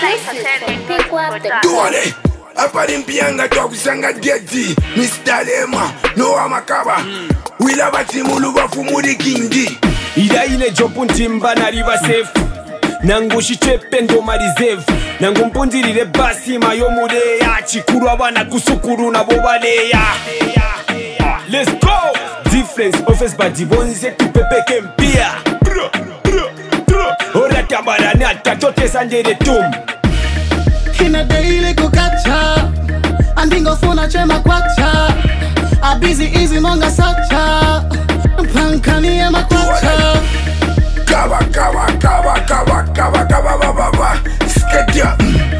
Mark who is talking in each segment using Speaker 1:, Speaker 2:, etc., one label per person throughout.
Speaker 1: Duole apari mpianga twakusanga geti Mr. Lema Noah Makaba Wila batimulu bafumuri kingi
Speaker 2: Ida ine jopu ntimba nariba safe Nangushi chepe ndo marizevu Nangumpundilile basi mayo muleya Chikuru abana kusukuru na bobaleya Let's go! Difference office badi bonze tupepeke mpia Ora tabarani atatote sanjere tum
Speaker 3: Hina daily kukacha Andingo funa chema kwacha A busy easy monga sacha Pankani ya makwacha
Speaker 1: Kaba baba Skedia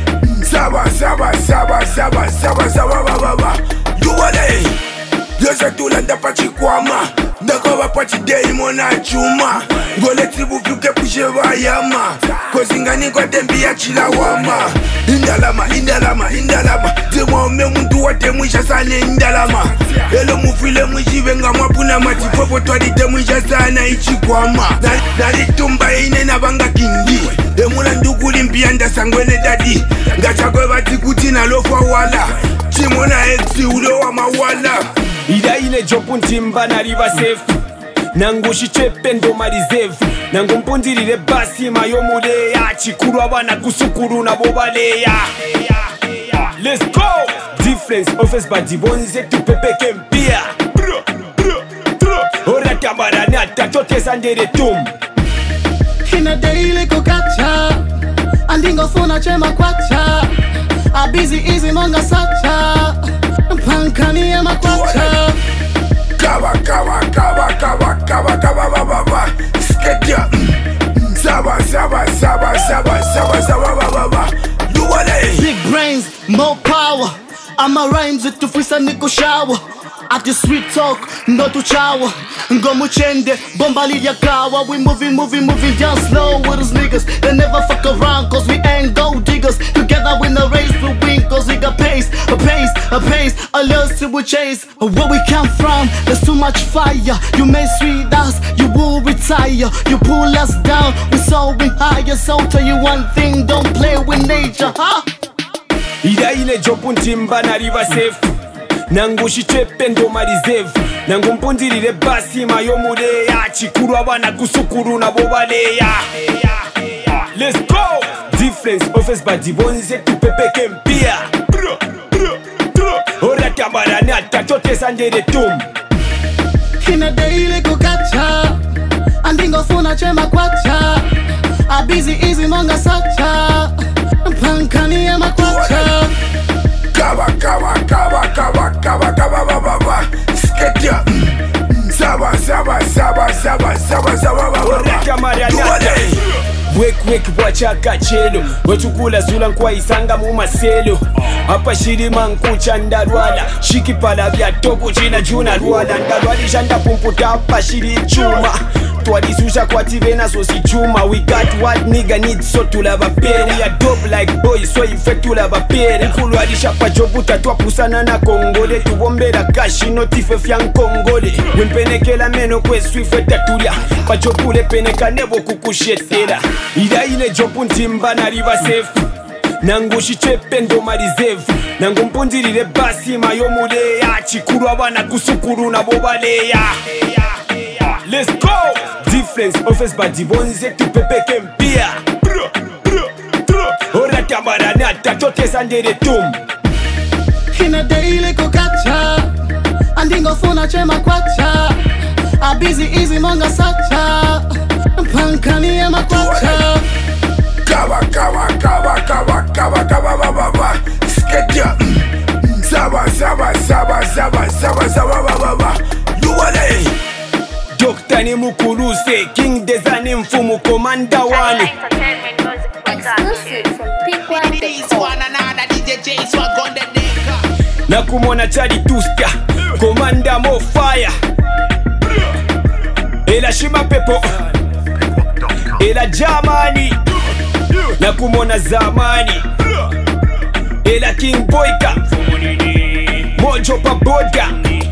Speaker 1: Saba baba Duole Yosa tulanda pachikwama Ndakoba pachi dei mona chuma Ngole tribu fyuke pushe vayama Kozingani kwa tembi ya chilawama Indalama Demo ome muntu wate mwisha sane indalama Elo mufile mwishive nga mwapuna matipopo Twadite mwisha sana ichikwama Nalitumba ine na banga kingi Emula ndukuli mpianda sangwene dadi Ngachakwe bati kuti na lofa wala Chimona exi ulo wa mawala
Speaker 2: Ida ine jopu ntimba nariba safe Nangushi chepe ndo marizevu Nangumpundilile basi mayo muleya Chikuru abana kusukuru na bobaleya Let's go! Difference office badi bonze tupepeke mpia Ora tabarani atatote sanjere tum
Speaker 3: Hina daily kukacha Andingo funa chema kwacha A busy easy monga sacha Pankani ya makwacha
Speaker 1: Kaba baba Skedia Saba baba Duole
Speaker 3: Big brains, more power Ama rhymes itufisa niko shower At the sweet talk, no to chower Ngomu chende, bomba lidia kawa We moving down slow with us niggas They never fuck around cause we ain't gold diggers Together we no race to win cause we got pace A love to we chase Where we come from, there's too much fire You may sweet us, you will retire You pull us down, we soaring higher So tell you one thing, don't play with nature, huh?
Speaker 2: Ida ine jopu ntimba nariba safe Nangushi chepe ndo marizevu Nangumpundilile basi mayo muleya Chikuru abana kusukuru na bobaleya Let's go! Difference office badi bonze tupepeke mpia Ora tabarani atatote sanjere tum
Speaker 3: Hina daily kukacha Andingo funa chema kwacha A busy easy monga sacha Pankani ya makwacha
Speaker 1: Kaba baba Skedia Saba baba Duole
Speaker 2: Wek wachaka chelo Wetukula zula nkwa isanga mu maselo Apa shirima nkucha ndarwala Shikipala vya toku china juna rwala Ndarwali shanda pumputa apa shiri chuma Twadizusha kwa tivena so si chuma We got what nigga needs so tulava pere We are dope like boys so ife tulava pere Nkulu alishapa jobu tatwa pusana na kongole Tuwombera kashi notife fya nkongole Wempenekela meno kwe swife tatulia Pachopule peneka nebo kukushetela Ida ine jopu ntimba nariba safe Nangushi chepe ndo marizevu Nangumpundilile basi mayo muleya Chikuru abana kusukuru na bobaleya Let's go! Difference office badi bonze tupepeke mpia Ora tabarani atatote sanjere tum
Speaker 3: Hina daily kukacha Andingo funa chema kwacha A busy easy monga sacha Pankani ya makwacha
Speaker 1: Kaba baba Skedia Saba baba Duole
Speaker 2: Dr. ni mukuluse King Dezani mfumu komanda wani
Speaker 4: Exclusive from Pickwatt.com.
Speaker 2: Na kumona chadi tuska Komanda mo fire Ela shima pepo Ela jamani Na kumona zamani Ela King Boyka Mojo pa boda